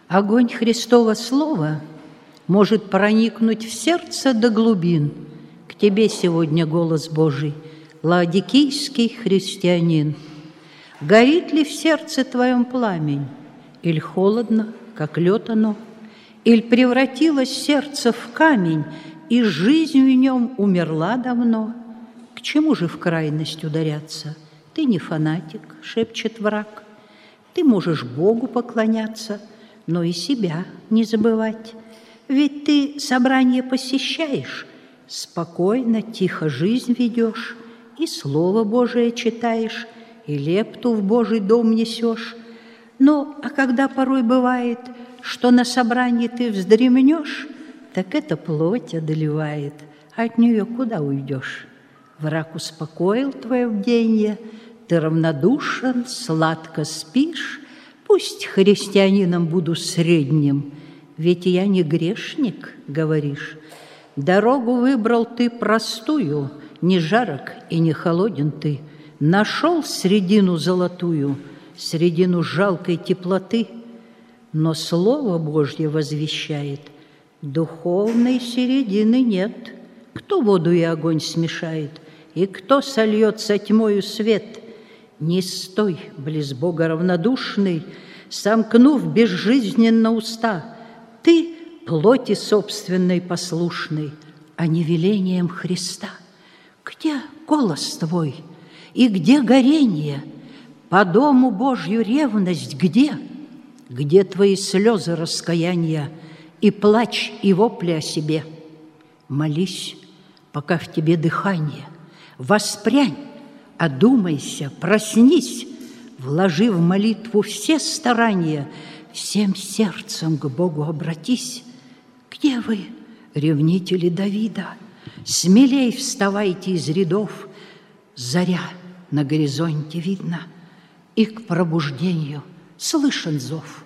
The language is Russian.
Огонь Христова слова может проникнуть в сердце до глубин. К тебе сегодня голос Божий, лаодикийский христианин. Горит ли в сердце твоем пламень, иль холодно, как лед оно, иль превратилось сердце в камень, и жизнь в нем умерла давно? К чему же в крайность ударяться? Ты не фанатик, шепчет враг. Ты можешь Богу поклоняться, но и себя не забывать. Ведь ты собрание посещаешь, спокойно, тихо жизнь ведешь, и Слово Божие читаешь, и лепту в Божий дом несешь. Ну, а когда порой бывает, что на собрании ты вздремнешь, так это плоть одолевает, а от нее куда уйдешь? Враг успокоил твое бденье, ты равнодушен, сладко спишь. Пусть христианином буду средним, ведь я не грешник, говоришь. Дорогу выбрал ты простую, не жарок и не холоден ты. Нашел средину золотую, средину жалкой теплоты. Но Слово Божье возвещает, духовной середины нет. Кто воду и огонь смешает, и кто сольет со тьмою свет? Не стой близ Бога равнодушный, сомкнув безжизненно уста. Ты плоти собственной послушной, а не велением Христа. Где голос твой и где горение? По дому Божью ревность где? Где твои слезы раскаяния и плач и вопли о себе? Молись, пока в тебе дыхание. Воспрянь, одумайся, проснись, вложи в молитву все старания, всем сердцем к Богу обратись. Где вы, ревнители Давида? Смелей вставайте из рядов, заря на горизонте видно, и к пробуждению слышен зов.